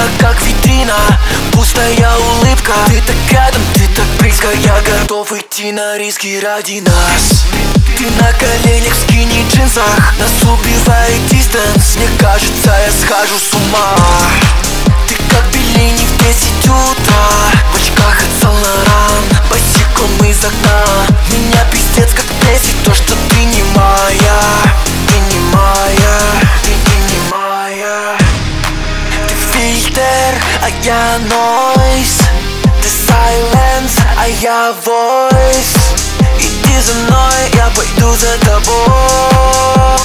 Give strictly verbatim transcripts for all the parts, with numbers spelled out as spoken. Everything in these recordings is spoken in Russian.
как витрина, пустая улыбка. Ты так рядом, ты так близко, я готов идти на риски ради нас. Ты на коленях в скини-джинсах, нас убивает дистанс. Мне кажется, я схожу с ума. Ты как Беллини в десять утра, в очках от Сан-Лоран, босиком из окна. Меня пиздец как бесит то, что ты не моя. Ты не моя, ты, ты не моя. Ты фильтр, а я нойз. Ты silence, а я voice. Иди за мной, я пойду за тобой.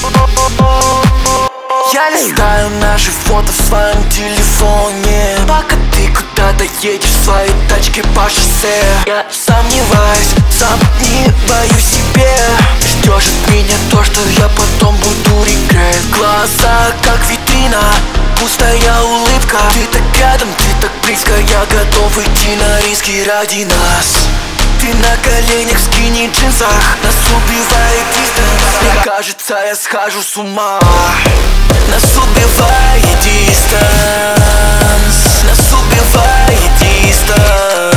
Я листаю наши фото в своем телефоне, пока ты куда-то едешь в своей тачке по шоссе. Я сомневаюсь, сам не боюсь себе. Ждешь от меня то, что я потом буду регрет. Глаза как витрина, пустая улыбка. Ты так рядом, ты так близко, я готов идти на риски ради нас. Ты на коленях в скини-джинсах, нас убивает дистанс. Мне кажется, я схожу с ума. Нас убивает дистанс. Нас убивает дистанс.